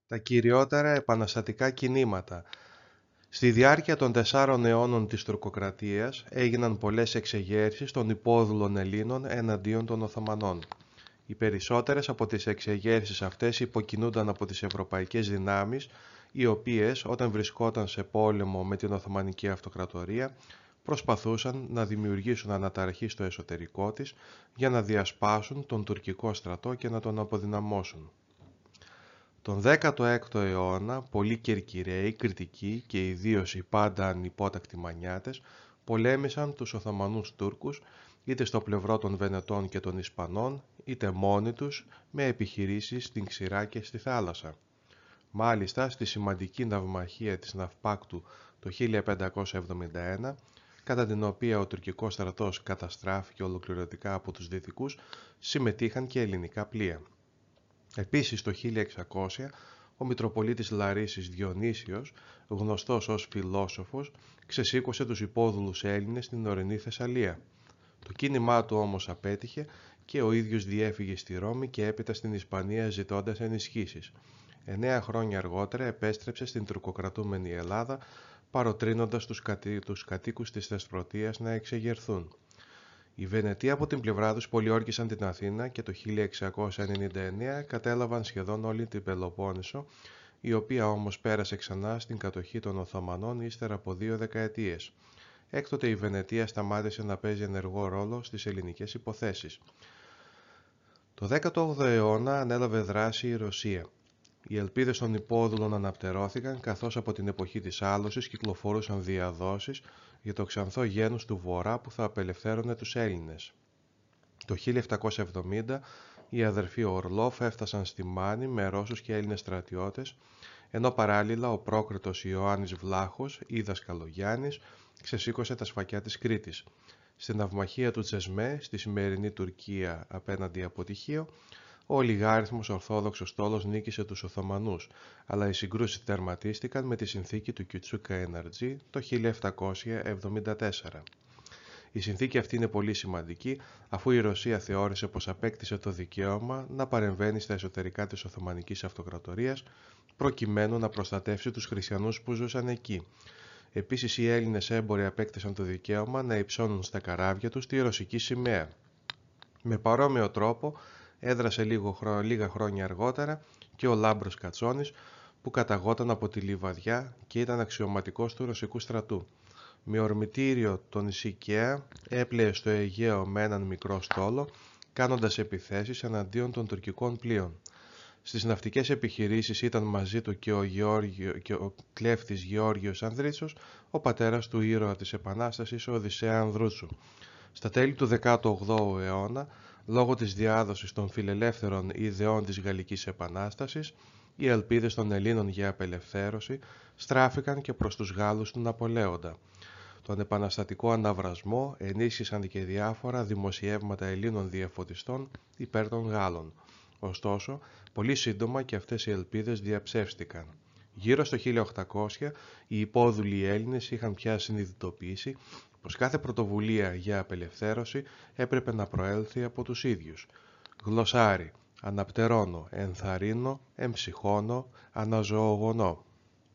Τα κυριότερα επαναστατικά κινήματα. Στη διάρκεια των 4 αιώνων της τουρκοκρατίας έγιναν πολλές εξεγέρσεις των υπόδουλων Ελλήνων εναντίον των Οθωμανών. Οι περισσότερες από τις εξεγέρσεις αυτές υποκινούνταν από τις ευρωπαϊκές δυνάμεις, οι οποίες όταν βρισκόταν σε πόλεμο με την Οθωμανική Αυτοκρατορία προσπαθούσαν να δημιουργήσουν αναταραχή στο εσωτερικό της για να διασπάσουν τον τουρκικό στρατό και να τον αποδυναμώσουν. Τον 16ο αιώνα, πολλοί Κερκυραίοι, Κρητικοί και ιδίως οι πάντα ανυπότακτοι Μανιάτες πολέμησαν τους Οθωμανούς Τούρκους είτε στο πλευρό των Βενετών και των Ισπανών, είτε μόνοι τους με επιχειρήσεις στην ξηρά και στη θάλασσα. Μάλιστα, στη σημαντική ναυμαχία της Ναυπάκτου το 1571, κατά την οποία ο τουρκικός στρατός καταστράφηκε ολοκληρωτικά από τους Δυτικούς, συμμετείχαν και ελληνικά πλοία. Επίσης το 1600 ο Μητροπολίτης Λαρίσης Διονύσιος, γνωστός ως φιλόσοφος, ξεσήκωσε τους υπόδουλους Έλληνες στην ορεινή Θεσσαλία. Το κίνημά του όμως απέτυχε και ο ίδιος διέφυγε στη Ρώμη και έπειτα στην Ισπανία ζητώντας ενισχύσεις. 9 χρόνια αργότερα επέστρεψε στην τουρκοκρατούμενη Ελλάδα, παροτρύνοντας τους κατοίκους της Θεσπρωτείας να εξεγερθούν. Οι Βενετοί από την πλευρά τους πολιόρκησαν την Αθήνα και το 1699 κατέλαβαν σχεδόν όλη την Πελοπόννησο, η οποία όμως πέρασε ξανά στην κατοχή των Οθωμανών ύστερα από 2 δεκαετίες. Έκτοτε η Βενετία σταμάτησε να παίζει ενεργό ρόλο στις ελληνικές υποθέσεις. Το 18ο αιώνα ανέλαβε δράση η Ρωσία. Οι ελπίδες των υπόδουλων αναπτερώθηκαν, καθώς από την εποχή της άλωσης κυκλοφορούσαν διαδόσεις για το ξανθό γένος του Βορρά που θα απελευθέρωνε τους Έλληνες. Το 1770 οι αδερφοί Ορλόφ έφτασαν στη Μάνη με Ρώσους και Έλληνες στρατιώτες, ενώ παράλληλα ο πρόκριτος Ιωάννης Βλάχος ή Δασκαλογιάννης ξεσήκωσε τα σφακιά της Κρήτης. Στην ναυμαχία του Τσεσμέ, στη σημερινή Τουρκία απέναντι από Τυχείο, ο ολιγάριθμος Ορθόδοξος στόλος νίκησε τους Οθωμανούς, αλλά οι συγκρούσεις τερματίστηκαν με τη συνθήκη του Κιουτσούκα Εναρτζή το 1774. Η συνθήκη αυτή είναι πολύ σημαντική, αφού η Ρωσία θεώρησε πως απέκτησε το δικαίωμα να παρεμβαίνει στα εσωτερικά της Οθωμανικής Αυτοκρατορίας, προκειμένου να προστατεύσει τους χριστιανούς που ζούσαν εκεί. Επίσης, οι Έλληνες έμποροι απέκτησαν το δικαίωμα να υψώνουν στα καράβια τους τη ρωσική σημαία. Με παρόμοιο τρόπο έδρασε λίγα χρόνια αργότερα και ο Λάμπρος Κατσόνης, που καταγόταν από τη Λιβαδιά και ήταν αξιωματικός του ρωσικού στρατού. Με ορμητήριο το νησί Καία έπλεε στο Αιγαίο με έναν μικρό στόλο, κάνοντας επιθέσεις εναντίον των τουρκικών πλοίων. Στις ναυτικές επιχειρήσεις ήταν μαζί του και ο κλέφτης Γεώργιος Ανδρίτσος, ο πατέρας του ήρωα της Επανάστασης, ο Οδυσσέα Ανδρούτσου. Στα τέλη του 18ου αιώνα, λόγω της διάδοσης των φιλελεύθερων ιδεών της Γαλλικής Επανάστασης, οι ελπίδες των Ελλήνων για απελευθέρωση στράφηκαν και προς τους Γάλλους του Ναπολέοντα. Τον επαναστατικό αναβρασμό ενίσχυσαν και διάφορα δημοσιεύματα Ελλήνων διαφωτιστών υπέρ των Γάλλων. Ωστόσο, πολύ σύντομα και αυτές οι ελπίδες διαψεύστηκαν. Γύρω στο 1800, οι υπόδουλοι Έλληνες είχαν πια συνειδητοποιήσει πως κάθε πρωτοβουλία για απελευθέρωση έπρεπε να προέλθει από τους ίδιους. Γλωσσάρι, αναπτερώνω, ενθαρρύνω, εμψυχώνω, αναζωογονώ.